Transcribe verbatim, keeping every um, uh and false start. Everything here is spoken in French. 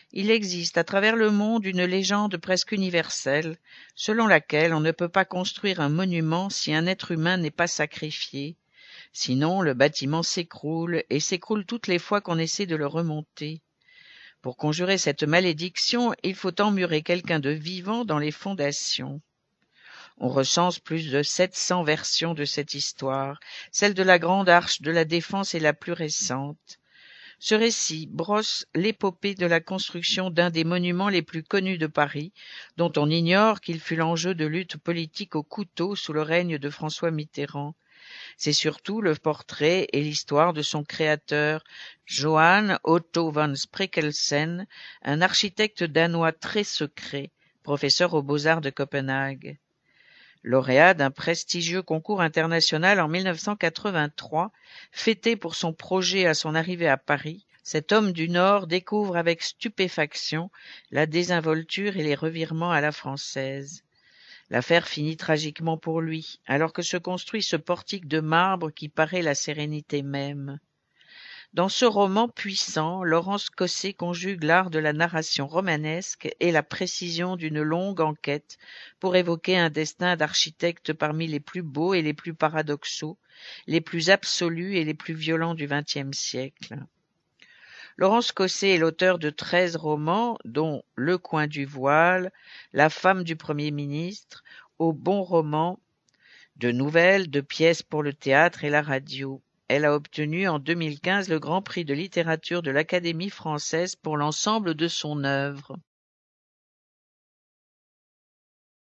Il existe à travers le monde une légende presque universelle, selon laquelle on ne peut pas construire un monument si un être humain n'est pas sacrifié. Sinon, le bâtiment s'écroule, et s'écroule toutes les fois qu'on essaie de le remonter. Pour conjurer cette malédiction, il faut emmurer quelqu'un de vivant dans les fondations. On recense plus de sept cents versions de cette histoire. Celle de la Grande Arche de la Défense est la plus récente. Ce récit brosse l'épopée de la construction d'un des monuments les plus connus de Paris, dont on ignore qu'il fut l'enjeu de lutte politique au couteau sous le règne de François Mitterrand. C'est surtout le portrait et l'histoire de son créateur, Johann Otto von Spreckelsen, un architecte danois très secret, professeur aux Beaux-Arts de Copenhague. Lauréat d'un prestigieux concours international en mille neuf cent quatre-vingt-trois, fêté pour son projet à son arrivée à Paris, cet homme du Nord découvre avec stupéfaction la désinvolture et les revirements à la française. L'affaire finit tragiquement pour lui, alors que se construit ce portique de marbre qui paraît la sérénité même. Dans ce roman puissant, Laurence Cossé conjugue l'art de la narration romanesque et la précision d'une longue enquête pour évoquer un destin d'architecte parmi les plus beaux et les plus paradoxaux, les plus absolus et les plus violents du vingtième siècle. Laurence Cossé est l'auteur de treize romans, dont Le coin du voile, La femme du Premier ministre, Au bon roman, de nouvelles, de pièces pour le théâtre et la radio. Elle a obtenu en deux mille quinze le Grand Prix de littérature de l'Académie française pour l'ensemble de son œuvre.